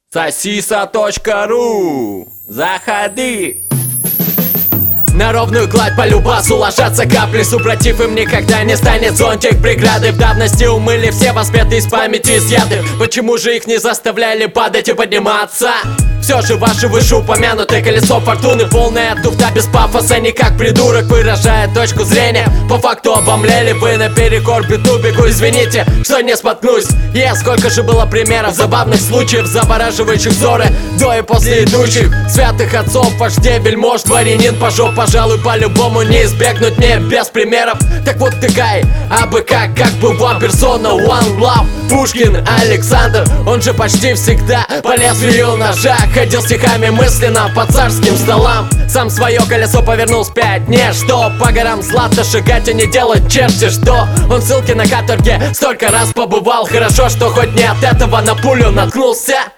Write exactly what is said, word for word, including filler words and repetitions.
Сосиса точка ру. Заходи. На ровную гладь по любасу ложатся капли. Супротив им никогда не станет зонтик преграды. В давности умыли все воспеты из памяти изъяты. Почему же их не заставляли падать и подниматься? Все же ваше вышеупомянутое колесо фортуны полная туфта без пафоса, не как придурок, выражая точку зрения. По факту обомлели вы наперекор битубику. Извините, что не споткнусь. Я сколько же было примеров забавных случаев, завораживающих взоры до и после идущих святых отцов, вождей, вельмож, дворянин, пожоп. Пожалуй, по-любому не избегнуть мне без примеров. Так вот тыкай, а бы как, как бы one persona, one love. Пушкин Александр, он же почти всегда по лезвию ножа ходил стихами мысленно по царским столам. Сам свое колесо повернул вспять. Не что по горам злато шагать и не делать черти что. Он в ссылке на каторге столько раз побывал. Хорошо, что хоть не от этого на пулю наткнулся.